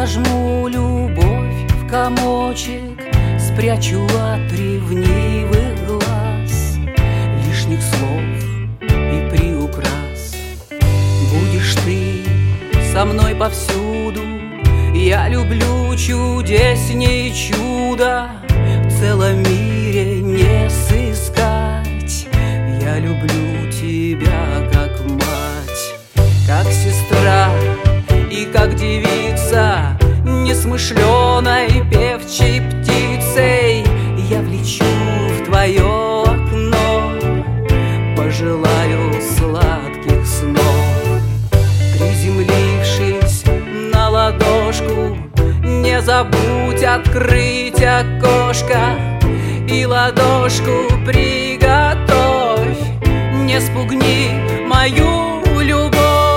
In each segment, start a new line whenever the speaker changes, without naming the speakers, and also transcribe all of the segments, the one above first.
сожму любовь в комочек, спрячу от ревнивых глаз, лишних слов и приукрас. Будешь ты со мной повсюду, я люблю чудесней чуда, в целом мире не сыскать. Я люблю тебя как мать, как сестра и как девица, несмышленой певчей птицей. Я влечу в твое окно, пожелаю сладких снов. Приземлившись на ладошку, не забудь открыть окошко и ладошку приготовь, не спугни мою любовь.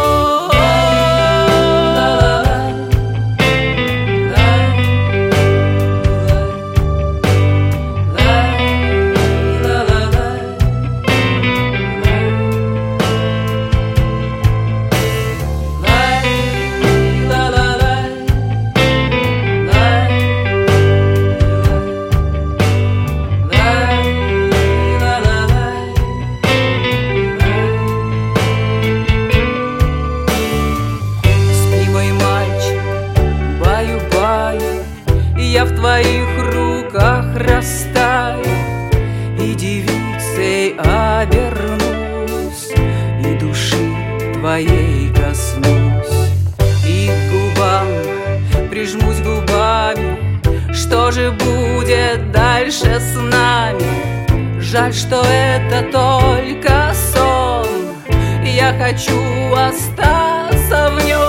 Я в твоих руках растаю и девицей обернусь, и души твоей коснусь, и к губам прижмусь губами. Что же будет дальше с нами? Жаль, что это только сон, я хочу остаться в нем.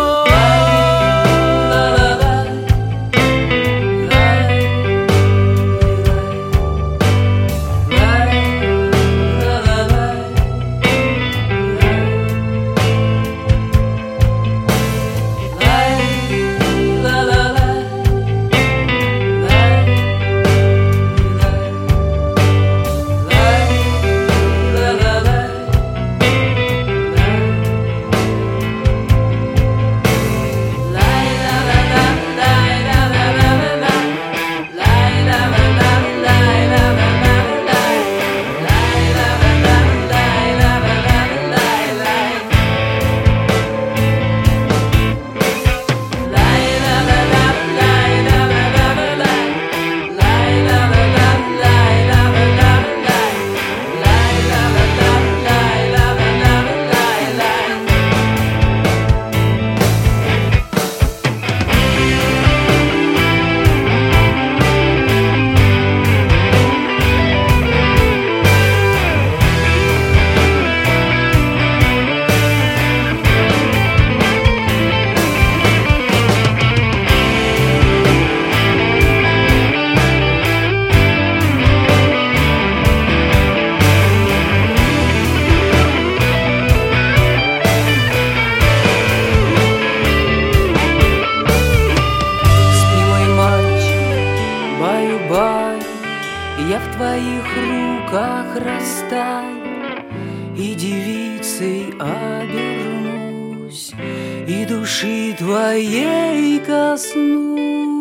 Я в твоих руках растаю и девицей обернусь, и души твоей коснусь.